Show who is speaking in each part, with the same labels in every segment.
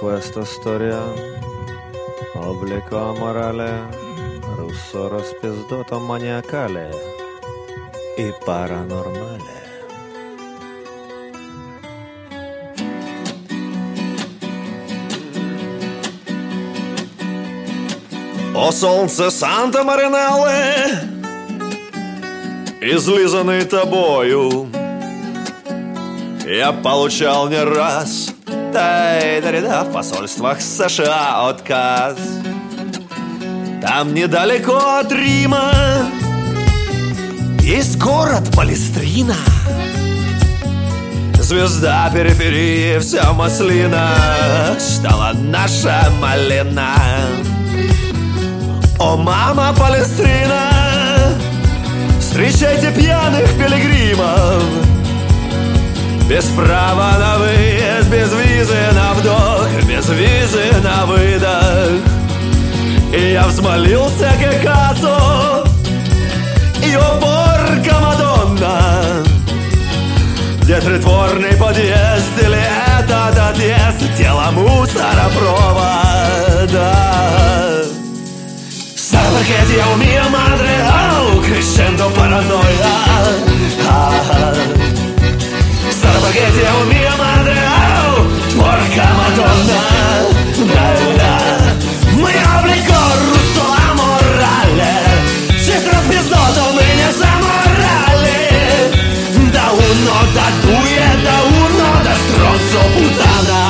Speaker 1: questa storia obbligo russo распиздото маниакале и паранормале. О солнце Санта-Маринелле, излизанный тобою, я получал не раз в посольствах США отказ. Там недалеко от Рима есть город Палестрина, звезда периферии, вся маслина, стала наша малина. О, мама Палестрина, встречайте пьяных пилигримов, без права на выезд, без визы на вдох, без визы на выдох. И я взмолился к Экасу, и о, порка Мадонна, где притворный подъезд или этот отъезд, тело мусоропровода. Perché Dio mio madre, oh, crescendo paranoia. Sarà perché Dio mio madre, oh, porca Madonna. Моя облико руссо аморале, честно спиздото меня заморали. Да uno, да дуе, да uno, да стронцо путана.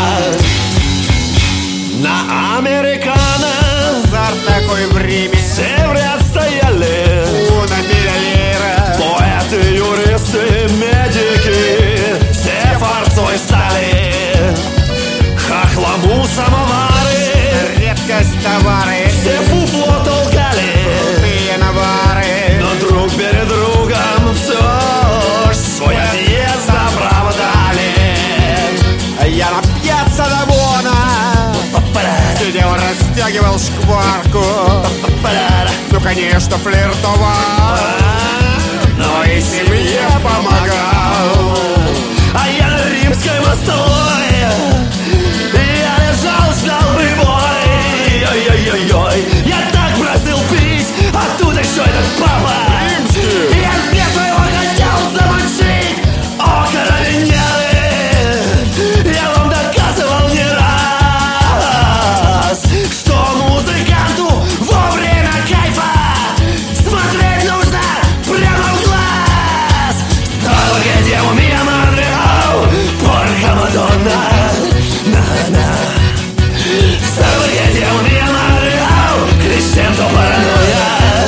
Speaker 1: На американо
Speaker 2: Зар такой в Риме,
Speaker 1: все в ряд стояли,
Speaker 2: Уна Миллионера,
Speaker 1: поэты, юристы, медики, все фарцой стали, хохлому самовары,
Speaker 2: редкость товары,
Speaker 1: все фуфло толкали,
Speaker 2: крутые навары.
Speaker 1: но друг перед другом все ж свой отъезд оправдали.
Speaker 2: Я на пьяцца Навона сидел, растягивал шкварку. Ну, конечно, флиртовал,
Speaker 1: Но
Speaker 2: и семье помогал.
Speaker 1: А я на Римской мостовой, я лежал, ждал прибой. Ой-ой-ой-ой, я так просил пить, а тут еще этот папа.
Speaker 2: Римский.
Speaker 1: Я с детства его хотел замочить. О, карабинеры, я вам доказывал не раз, что музыканту во время кайфа смотреть нужно прямо в глаз. Стало где у меня madre, ау, порка Мадонна, на-на. Стало где у меня madre, ау, crescendo paranoia.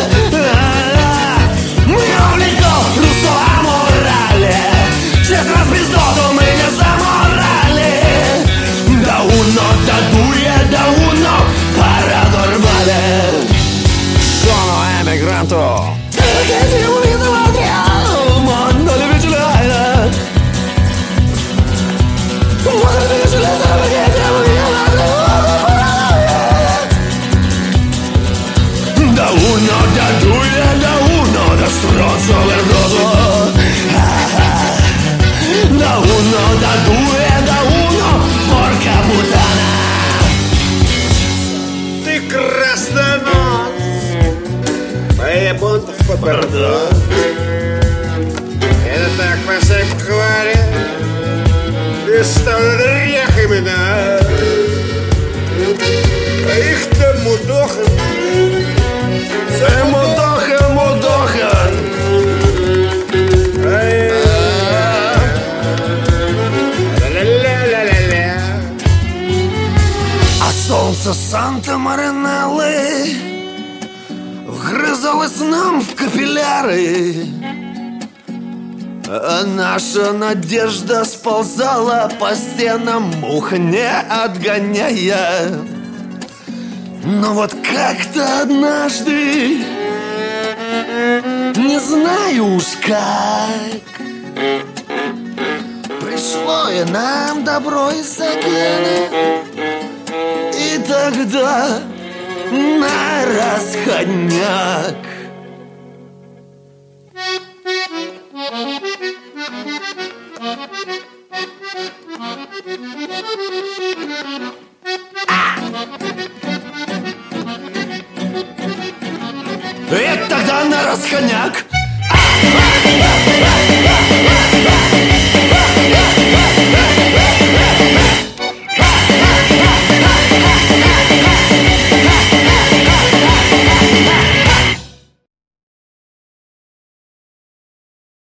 Speaker 1: Мое облико руссо аморале, честно спиздоту меня заморали. Да uno, да дуе, да uno, паранормале. Sono emigranto. Mondo di vigilante. Mondo di vigilante, perché devo da uno, da due, da uno, da stronzo vergoso. Da uno, da due, da uno, porca puttana.
Speaker 2: Ты красная ночь, моя бунтов пардон. Это так по всей говоря, и ставят рех имена. А их-то мудохан,
Speaker 1: Мудохан, мудохан.
Speaker 2: ля-ля-ля-ля-ля.
Speaker 1: А солнце Санта-Маринеллы вгрызалось нам в капилляры, а наша надежда сползала по стенам, мух не отгоняя. Но вот как-то однажды, не знаю уж как, пришло и нам добро из океана. И тогда на расходняк. И тогда на расхоняк